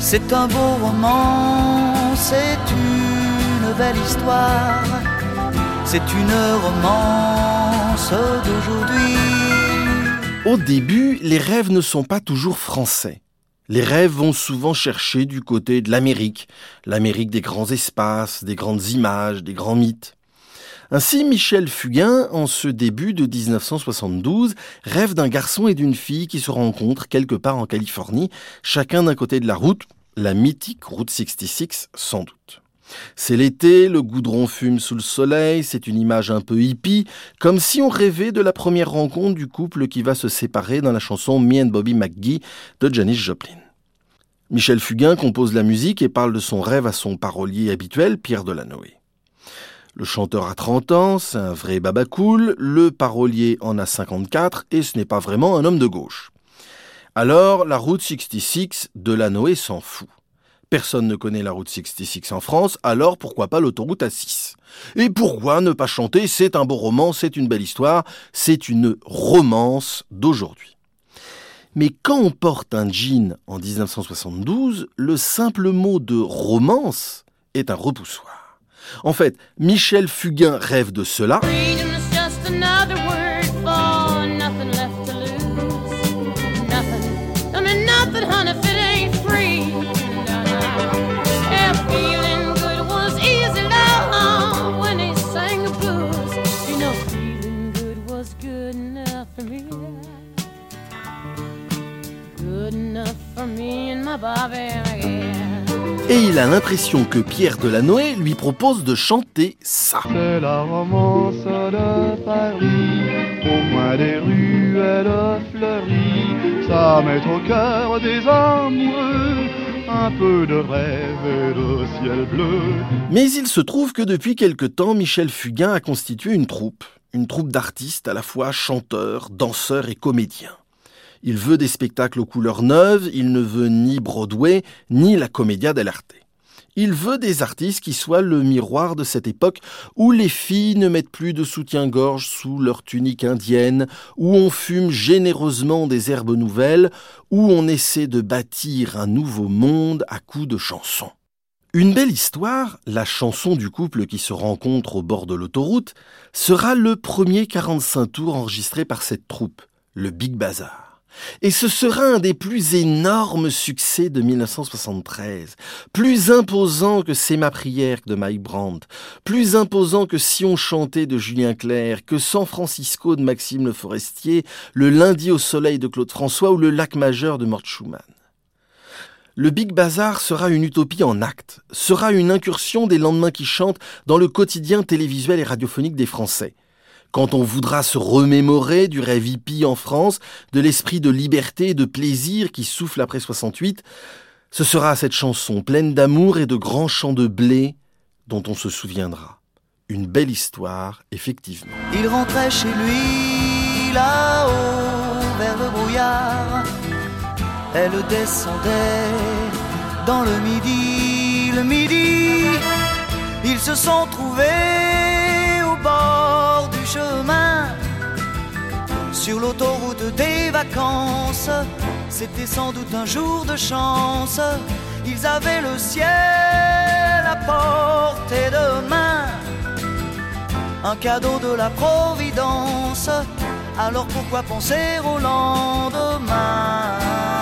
C'est un beau roman, c'est une belle histoire, c'est une romance d'aujourd'hui. Au début, les rêves ne sont pas toujours français. Les rêves vont souvent chercher du côté de l'Amérique des grands espaces, des grandes images, des grands mythes. Ainsi, Michel Fugain, en ce début de 1972, rêve d'un garçon et d'une fille qui se rencontrent quelque part en Californie, chacun d'un côté de la route, la mythique route 66 sans doute. C'est l'été, le goudron fume sous le soleil, c'est une image un peu hippie, comme si on rêvait de la première rencontre du couple qui va se séparer dans la chanson Me and Bobby McGee de Janis Joplin. Michel Fugain compose la musique et parle de son rêve à son parolier habituel, Pierre Delanoë. Le chanteur a 30 ans, c'est un vrai babacool, le parolier en a 54 et ce n'est pas vraiment un homme de gauche. Alors, la route 66, Delanoë s'en fout. Personne ne connaît la route 66 en France, alors pourquoi pas l'autoroute A6 ? Et pourquoi ne pas chanter « C'est un beau roman, c'est une belle histoire, c'est une romance d'aujourd'hui ». Mais quand on porte un jean en 1972, le simple mot de romance est un repoussoir. En fait, Michel Fugain rêve de cela. Et il a l'impression que Pierre Delanoë lui propose de chanter ça. C'est la romance de Paris, au coin des ruelles fleuries, ça met au cœur des amoureux un peu de rêve et de ciel bleu. Mais il se trouve que depuis quelque temps, Michel Fugain a constitué une troupe d'artistes à la fois chanteurs, danseurs et comédiens. Il veut des spectacles aux couleurs neuves, il ne veut ni Broadway, ni la Commedia dell'arte. Il veut des artistes qui soient le miroir de cette époque où les filles ne mettent plus de soutien-gorge sous leur tunique indienne, où on fume généreusement des herbes nouvelles, où on essaie de bâtir un nouveau monde à coups de chansons. Une belle histoire, la chanson du couple qui se rencontre au bord de l'autoroute, sera le premier 45 tours enregistré par cette troupe, le Big Bazar. Et ce sera un des plus énormes succès de 1973, plus imposant que C'est ma prière de Mike Brandt, plus imposant que Si on chantait de Julien Clerc, que San Francisco de Maxime Le Forestier, Le lundi au soleil de Claude François ou Le lac majeur de Mort Schumann. Le Big Bazar sera une utopie en actes, sera une incursion des lendemains qui chantent dans le quotidien télévisuel et radiophonique des Français. Quand on voudra se remémorer du rêve hippie en France, de l'esprit de liberté et de plaisir qui souffle après 68, ce sera cette chanson pleine d'amour et de grands champs de blé dont on se souviendra. Une belle histoire, effectivement. Il rentrait chez lui, là-haut, vers le brouillard. Elle descendait dans le midi. Ils se sont trouvés au bord du chemin, sur l'autoroute des vacances. C'était sans doute un jour de chance. Ils avaient le ciel à portée de main, un cadeau de la Providence. Alors pourquoi penser au lendemain?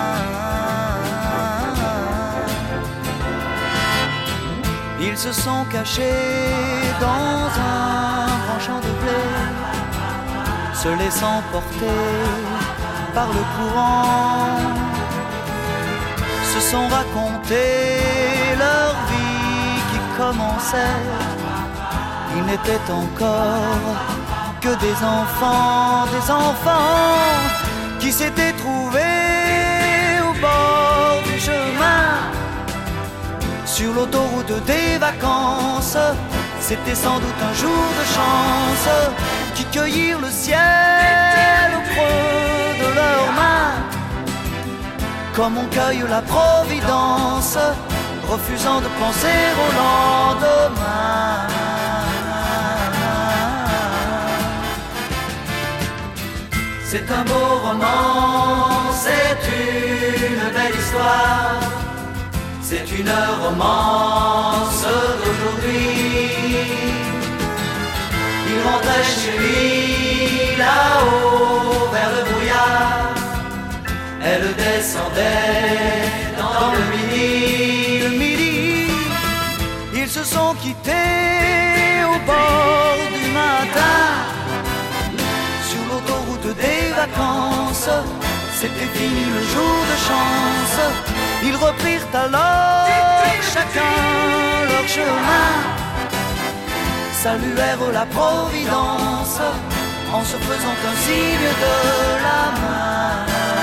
Ils se sont cachés dans un grand champ de blé, se laissant porter par le courant, se sont racontés leur vie qui commençait. Ils n'étaient encore que des enfants qui s'étaient trouvés au bord du chemin, sur l'autoroute des vacances. C'était sans doute un jour de chance, qui cueillirent le ciel au creux de leurs mains, comme on cueille la Providence, refusant de penser au lendemain. C'est un beau roman, c'est une belle histoire, c'est une romance d'aujourd'hui. Il rentrait chez lui là-haut vers le brouillard. Elle descendait dans le midi. Le midi, ils se sont quittés au bord du matin. Sur l'autoroute des vacances, c'était fini le jour de chance. Ils reprirent alors chacun leur chemin, saluèrent la Providence en se faisant un signe de la main.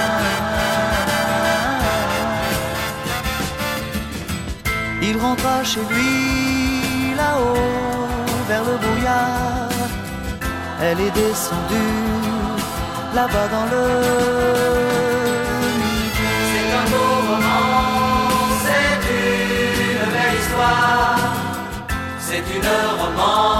Il rentra chez lui là-haut vers le brouillard. Elle est descendue là-bas dans le midi. C'est un beau roman, c'est une belle histoire, c'est une romance